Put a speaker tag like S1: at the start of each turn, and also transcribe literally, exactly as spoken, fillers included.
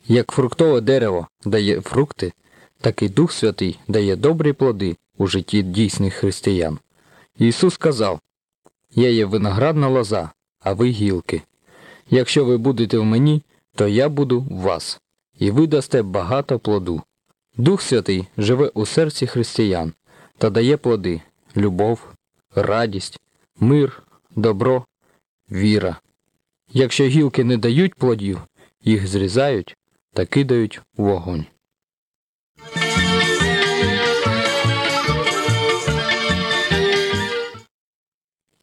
S1: Як фруктове дерево дає фрукти, так і Дух Святий дає добрі плоди у житті дійсних християн. Ісус сказав: «Я є виноградна лоза, а ви гілки. Якщо ви будете в мені, то я буду в вас, і ви дасте багато плоду». Дух Святий живе у серці християн та дає плоди – любов, радість, мир, добро, віра. Якщо гілки не дають плодів, їх зрізають та кидають у вогонь.